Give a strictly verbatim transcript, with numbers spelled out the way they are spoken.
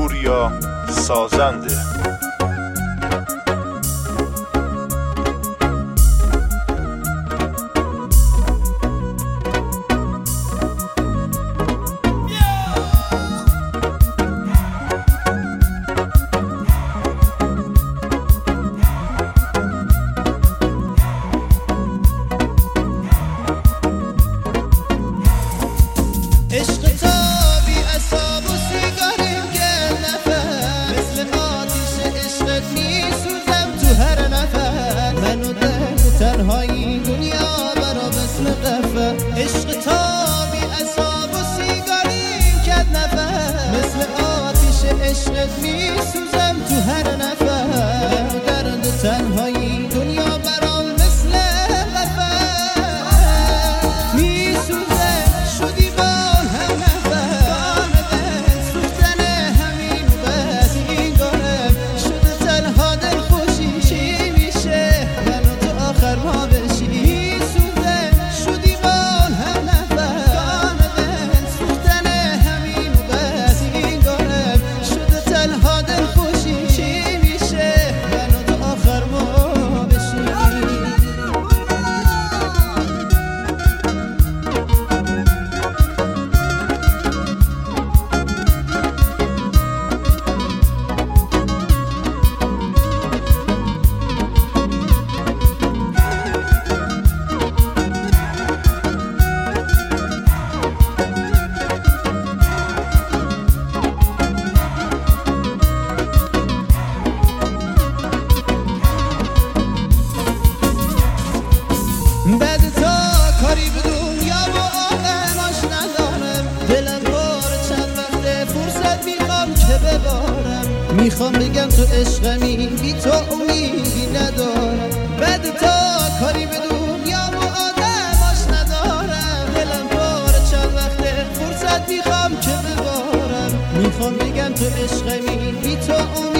پوریا سازنده. عشق تا بی عصاب و سیگاریم که نفر مثل آتیش عشقت میسوزم تو هر نفر. من و دل و تنهایی دنیا برا مثل قفر. عشق تا بی عصاب و سیگاریم که نفر مثل آتیش عشقت میسوزم تو هر نفر. من و درد و تنهایی دنیا برا مثل قفر میسوزم. شدی با بعد تا کاری به دنیا و آدماش ندارم. دلم بار چند وقته فرصت میخوام که ببارم. میخوام بگم تو عشقمی بی تو امیدی ندارم. بعد تا کاری به دنیا و آدماش ندارم. دلم بار چند وقته فرصت میخوام که ببارم. میخوام بگم تو عشقمی بی تو